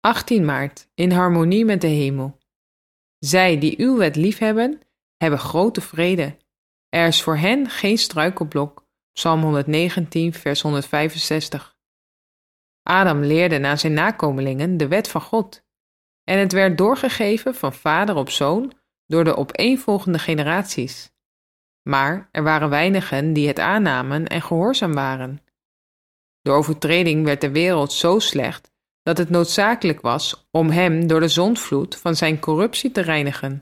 18 maart, in harmonie met de hemel. Zij die uw wet liefhebben, hebben grote vrede. Er is voor hen geen struikelblok. Psalm 119, vers 165. Adam leerde na zijn nakomelingen de wet van God. En het werd doorgegeven van vader op zoon door de opeenvolgende generaties. Maar er waren weinigen die het aannamen en gehoorzaam waren. De overtreding werd de wereld zo slecht dat het noodzakelijk was om hem door de zondvloed van zijn corruptie te reinigen.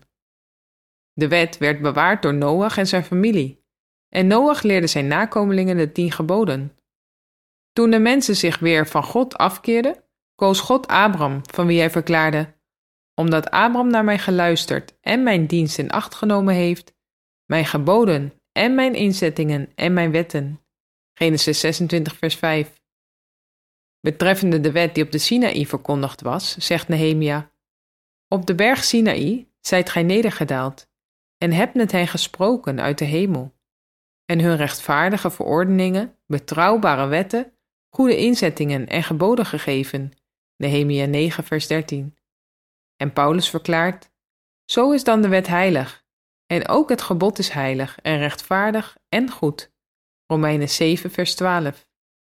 De wet werd bewaard door Noach en zijn familie, en Noach leerde zijn nakomelingen de 10 geboden. Toen de mensen zich weer van God afkeerden, koos God Abram, van wie hij verklaarde: omdat Abram naar mij geluisterd en mijn dienst in acht genomen heeft, mijn geboden en mijn inzettingen en mijn wetten. Genesis 26, vers 5. Betreffende de wet die op de Sinaï verkondigd was, zegt Nehemia: op de berg Sinaï zijt gij nedergedaald en hebt met hen gesproken uit de hemel, en hun rechtvaardige verordeningen, betrouwbare wetten, goede inzettingen en geboden gegeven. Nehemia 9, vers 13. En Paulus verklaart: zo is dan de wet heilig, en ook het gebod is heilig en rechtvaardig en goed. Romeinen 7, vers 12.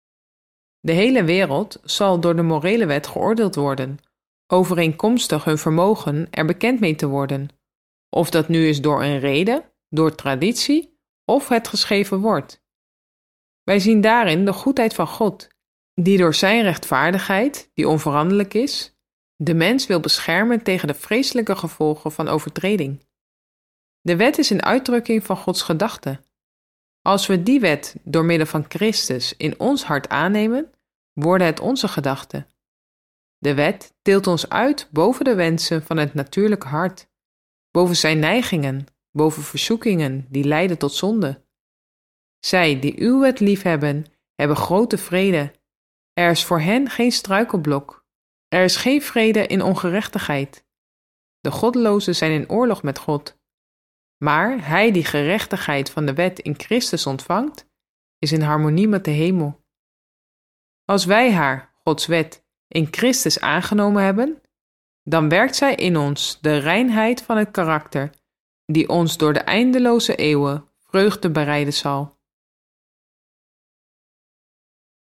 De hele wereld zal door de morele wet geoordeeld worden, overeenkomstig hun vermogen er bekend mee te worden, of dat nu is door een rede, door traditie of het geschreven woord. Wij zien daarin de goedheid van God, die door zijn rechtvaardigheid, die onveranderlijk is, de mens wil beschermen tegen de vreselijke gevolgen van overtreding. De wet is een uitdrukking van Gods gedachte. Als we die wet door middel van Christus in ons hart aannemen, worden het onze gedachten. De wet tilt ons uit boven de wensen van het natuurlijke hart, boven zijn neigingen, boven verzoekingen die leiden tot zonde. Zij die uw wet liefhebben, hebben grote vrede. Er is voor hen geen struikelblok. Er is geen vrede in ongerechtigheid. De goddelozen zijn in oorlog met God. Maar hij die gerechtigheid van de wet in Christus ontvangt, is in harmonie met de hemel. Als wij haar, Gods wet, in Christus aangenomen hebben, dan werkt zij in ons de reinheid van het karakter, die ons door de eindeloze eeuwen vreugde bereiden zal.